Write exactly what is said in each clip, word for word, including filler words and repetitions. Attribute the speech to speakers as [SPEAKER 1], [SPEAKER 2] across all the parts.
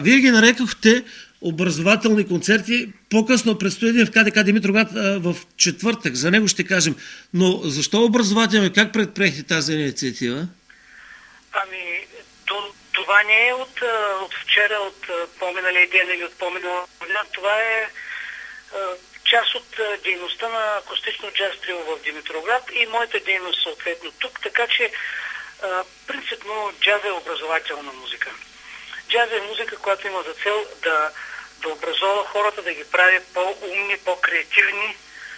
[SPEAKER 1] Вие ги нарекохте образователни концерти. По-късно предстои един в КДК Димитровград в четвъртък. За него ще кажем. Но защо образователни? Как предприехте тази инициатива?
[SPEAKER 2] Ами, то, това не е от, от вчера, от по-миналия ден или от по-миналия година. Това е част от дейността на акустично джаз трио в Димитровград и моята дейност съответно тук, така че принципно джаз е образователна музика. Джаз е музика, която има за цел да, да образова хората, да ги прави по-умни, по-креативни,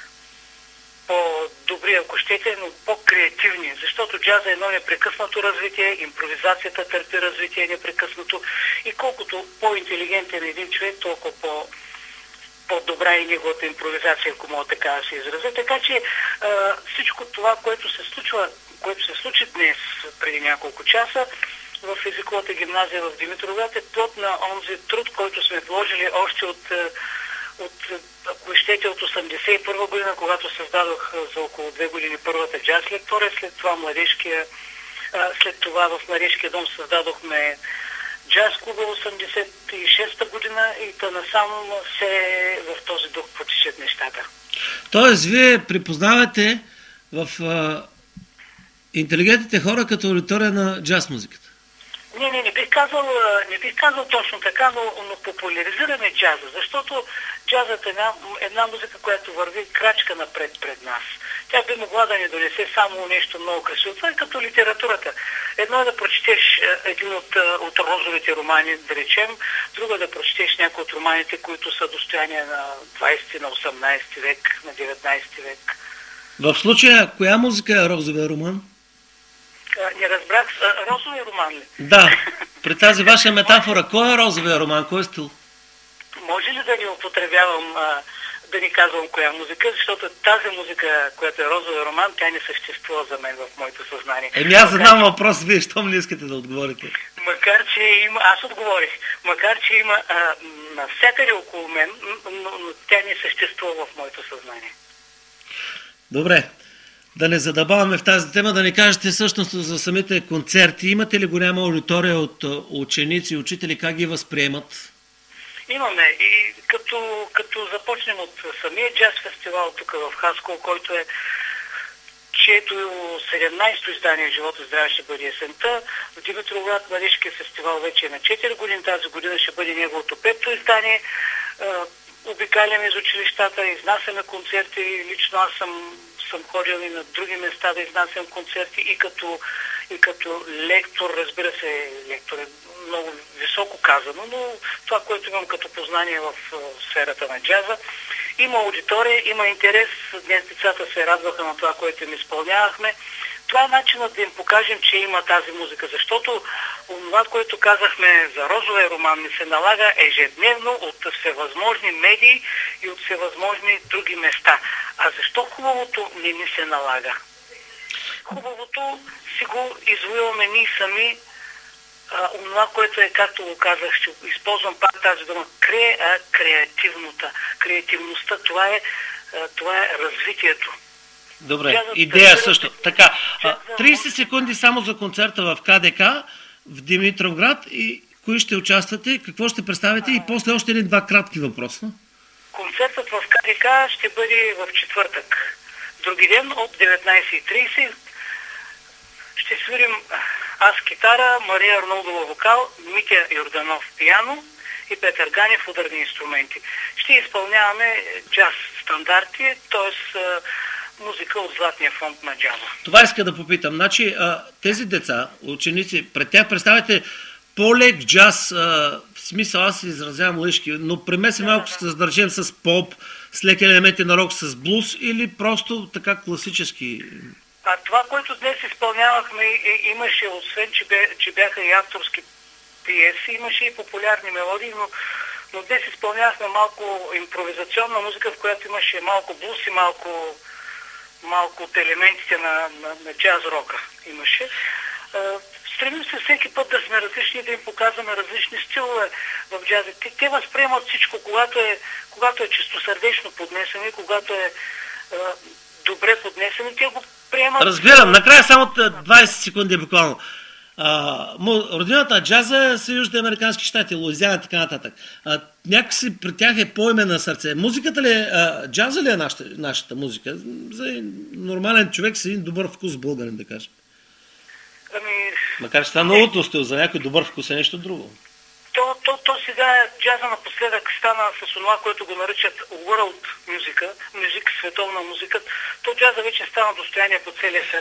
[SPEAKER 2] по-добри, ако щете, но по-креативни, защото джаза е едно непрекъснато развитие, импровизацията търпи развитие непрекъснато и колкото по-интелигентен е един човек, толкова по- по-добра е неговата импровизация, ако мога така да се изразя. Така че а, всичко това, което се случва, което се случи днес, преди няколко часа, в езиковата гимназия в Димитровград е плод на онзи труд, който сме вложили още от, от ако щете, от осемдесет и първа година, когато създадох за около две години първата джаз лектория, след това младежкия, след това в Младежкия дом създадохме джаз клуба осемдесет и шеста година и та насам се в този дух потичат нещата.
[SPEAKER 1] Тоест, вие припознавате в а, интелигентните хора като аудитория на джаз музиката?
[SPEAKER 2] Не, не, не бих казал, не бих казал точно така, но, но популяризираме джаза, защото джазът е една, една музика, която върви крачка напред пред нас. Тя би могла да ни донесе само нещо много красиво. Това е като литературата. Едно е да прочетеш един от, от розовите романи, да речем, друго е да прочетеш някои от романите, които са достояние на двайсети, на осемнайсети век, на деветнайсети век.
[SPEAKER 1] В случая, коя музика е розовия роман?
[SPEAKER 2] Не разбрах. Розовия роман ли?
[SPEAKER 1] Да. При тази ваша метафора, кой е розовия роман? Кой е стил?
[SPEAKER 2] Може ли да не употребявам, да ни казвам коя музика, защото тази музика, която е розовия роман, тя не съществува за мен в моето съзнание.
[SPEAKER 1] Еми аз задам въпрос, вие щом не искате да отговорите?
[SPEAKER 2] Макар, че има, аз отговорих, макар, че има а, навсякъде около мен, но, но тя не съществува в моето съзнание.
[SPEAKER 1] Добре. Да не задабаваме в тази тема, да ни кажете всъщност за самите концерти. Имате ли голяма аудитория от ученици и учители? Как ги възприемат?
[SPEAKER 2] Имаме. И като, като започнем от самия джаз фестивал тук в Хасково, който е чието седемнайсето издание Живот и здраве ще бъде есента. В Димитровград Младежкия фестивал вече е на четири години. Тази година ще бъде неговото пето издание. Обикаляме из училищата, изнасяме концерти. Лично аз съм съм ходил и на други места да изнасям концерти и като, и като лектор, разбира се, лектор е много високо казано, но това, което имам като познание в, в сферата на джаза, има аудитория, има интерес, днес децата се радваха на това, което им изпълнявахме. Това е начинът да им покажем, че има тази музика, защото това, което казахме за розовия роман, ми се налага ежедневно от всевъзможни медии и от всевъзможни други места. А защо хубавото не ми се налага? Хубавото си го извоюваме ние сами. А, това, което е, както го казах, ще използвам пак тази дума, кре, а, креативността. Креативността, това е, а, това е развитието.
[SPEAKER 1] Добре, джазът, идея също. Така, трийсет секунди само за концерта в КДК, в Димитровград и кои ще участвате, какво ще представите и после още един-два кратки въпроса.
[SPEAKER 2] Концертът в КДК ще бъде в четвъртък. Други ден от деветнайсет и трийсет ще свирим аз китара, Мария Арнолдова вокал, Митя Йорданов пиано и Петър Ганев ударни инструменти. Ще изпълняваме джаз стандарти, т.е. музика от Златния фонд на джаза.
[SPEAKER 1] Това иска да попитам. Значи, тези деца, ученици, пред тях представяте по-лек джаз, в смисъл аз се изразявам лъжки, но премесим малко да, да. се задържим с поп, с леки елементи на рок, с блуз или просто така класически?
[SPEAKER 2] А това, което днес изпълнявахме, имаше, освен че, бе, че бяха и авторски пиеси, имаше и популярни мелодии, но, но днес изпълнявахме малко импровизационна музика, в която имаше малко блуз и малко, малко от елементите на, на, на джаз-рока имаше. Стремим се всеки път да сме различни, да им показваме различни стилове в джаза. Те, те възприемат всичко, когато е, когато е чистосърдечно поднесено и когато е, е добре поднесено, те го приемат.
[SPEAKER 1] Разбирам, накрая само двайсет секунди буквално. А, му, родината джаза е Съюзните американски щати, Луизиана и така нататък. А, някакси при тях е по-име на сърце. Музиката ли е, а, джаза ли е нашата, нашата музика? За нормален човек с един добър вкус българин, да кажем.
[SPEAKER 2] Ами...
[SPEAKER 1] Макар че това новото стил, за някой добър вкус е нещо друго.
[SPEAKER 2] То, то, то сега джаза напоследък стана с това, което го наричат world музика, музик, световна музика. То джаза вече стана достояние по целия свят.